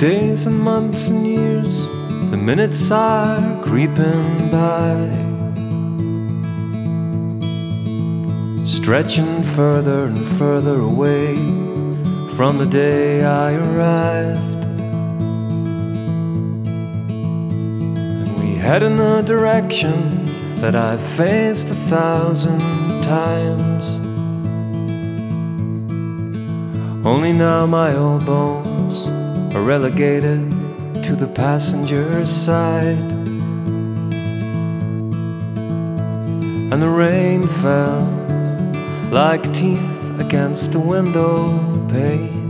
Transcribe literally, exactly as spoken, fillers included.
days and months and years, the minutes are creeping by, stretching further and further away from the day I arrived. And we head in the direction that I've faced a thousand times. Only now my old bones are relegated to the passenger's side. And the rain fell like teeth against the window pane.